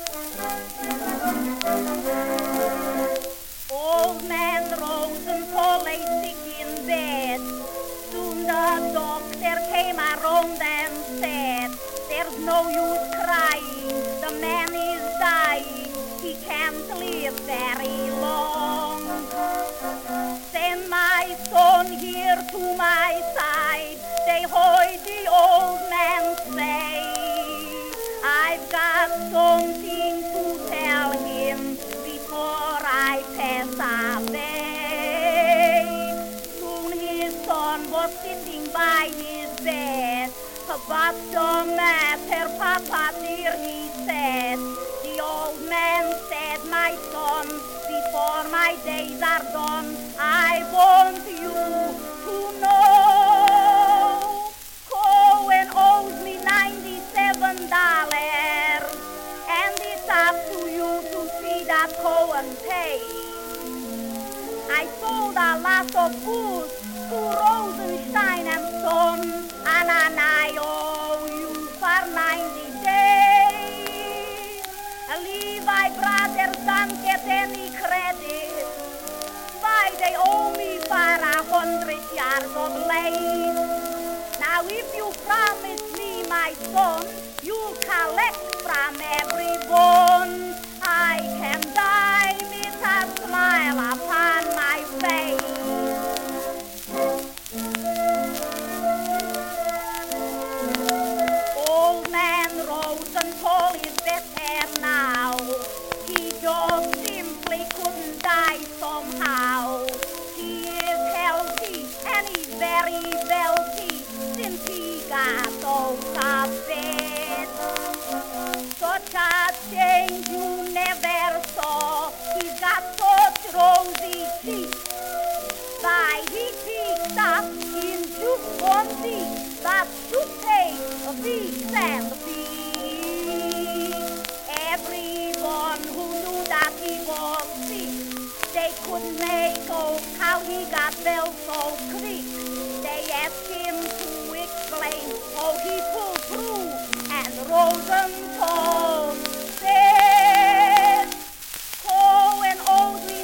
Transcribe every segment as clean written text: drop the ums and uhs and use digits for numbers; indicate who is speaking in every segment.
Speaker 1: Old man Rosenthal lay sick in bed. Soon the doctor came around and said, "There's no use crying, the man is dying, he can't live very long." Send my son here to my side, they heard the old man say, "I've got something to tell him before I pass away." Soon his son was sitting by his bed. "What's the matter, Papa dear?" he said. The old man said, "My son, before my days are done, I want you to know Cohen owes me $97, and it's up to you to see that Cohen pays. I sold a lot of goods to Rosenstein and Son, and I owe you for 90 days. Levi brothers don't get any credit. Why, they owe me for 100 yards of lace. Now if you promise me, my son, you'll collect from everyone, I can die with a smile upon my face." Old man Rosenthal is better now. He just simply couldn't die somehow. He is healthy and he's very wealthy since he got out of bed. Such a change you never saw. He's got such rosy cheeks. Why, he picked up in just 1 week that should take weeks and weeks. Everyone who knew that he was sick, they couldn't make out how he got well so quick. They asked him to explain how he pulled through, and Rosenthal said, "Cohen owes me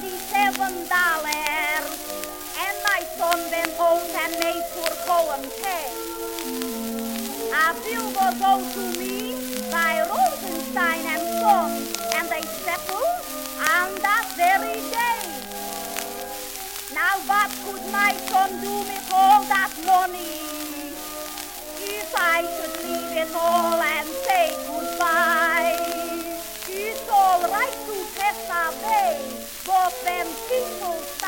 Speaker 1: $97, and my son went out and made poor Cohen pay. A bill was owed to me by Rosenstein and Son, and they settled on that very day. Now what could my son do with all that money? If I should leave it all and say goodbye, it's all right to pass away, but when people